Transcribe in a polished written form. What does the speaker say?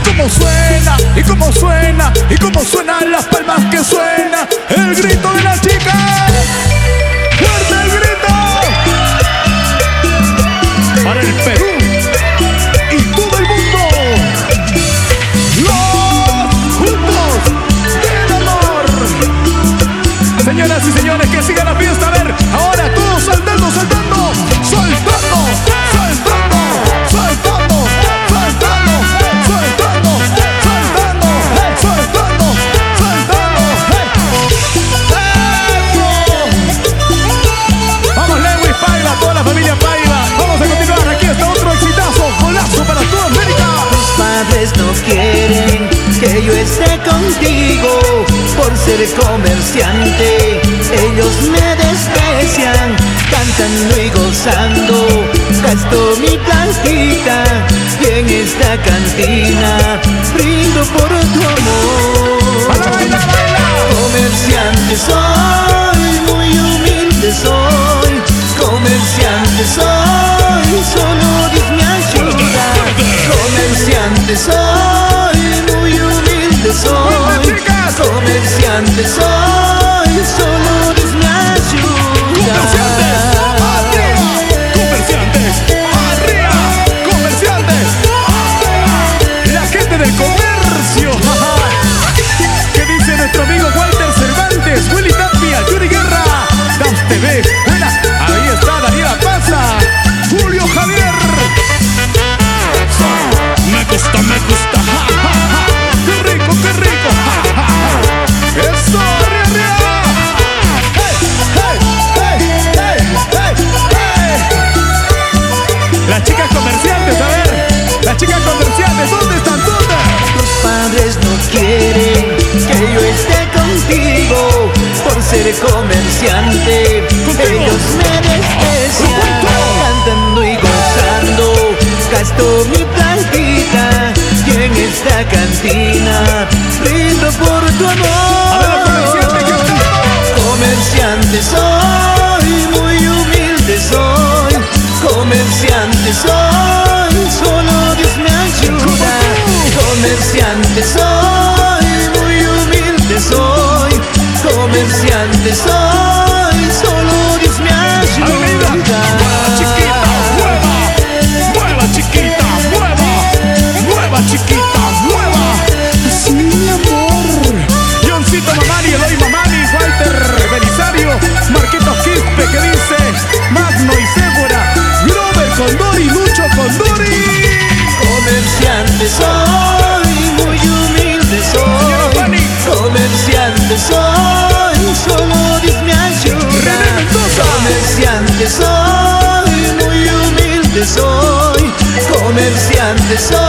cómo suena, y cómo suena, y cómo suenan las palmas que suena el grito de la chica. ¡Fuerte el grito! Para el Perú y todo el mundo. Los juntos del amor. Señoras y señores, que siga la fiesta. A ver, ahora todos saltando, saltando, soltando, saltando, saltando, saltando, soltando, saltando, soltando, saltando. Vamos, Lewis Paiva, toda la familia Paiva. Vamos a continuar. Aquí está otro exitazo, golazo para toda América. Tus padres no quieren que yo esté contigo por ser comerciante. Ellos me desprecian, cantando y gozando. Gasto mi plantita y en esta cantina brindo por tu amor. ¡Baila, baila, baila! Comerciante soy, muy humilde soy. Comerciante soy, solo Dios me ayuda. Comerciante soy, muy humilde soy. Comerciante soy, solo Dios me ayuda. Comerciantes, arriba, comerciantes. La gente del comercio. ¿Qué dice nuestro amigo Walter Cervantes, Willy Tapia, Yuri Guerra, DAF TV? Buena, ahí está Daniela Paza, Julio Javier. Me gusta, me gusta. Qué rico, qué rico. Eso, arriba, arriba. Hey, hey, hey, hey, hey, hey. Las chicas comerciantes, a ver. Las chicas comerciantes, ¿dónde están todas? Tus padres no quieren que yo esté contigo por ser comerciante. Ellos me desprecian, cantando y gozando. Gasto mi plantita y en esta cantina brindo por tu amor. A ver, los comerciantes, ¿qué tal? Comerciante soy, muy humilde soy. Comerciante soy, solo Dios me ayuda. Comerciante soy, muy humilde soy. Comerciante soy, solo Dios me ayuda. Mueva, chiquita, mueva. Mueva, chiquita, mueva. Mueva, chiquita, mueva. Sí, mi amor. Johncito Mamani, Eloy Mamani, Walter Belisario, Marquitos Quispe, que dice Magno y Ségora, Grover Condori, Lucho Condori. Comerciante soy, muy humilde soy. Comerciante soy, solo Dios me ayuda. Comerciante soy, muy humilde soy. Comerciante soy.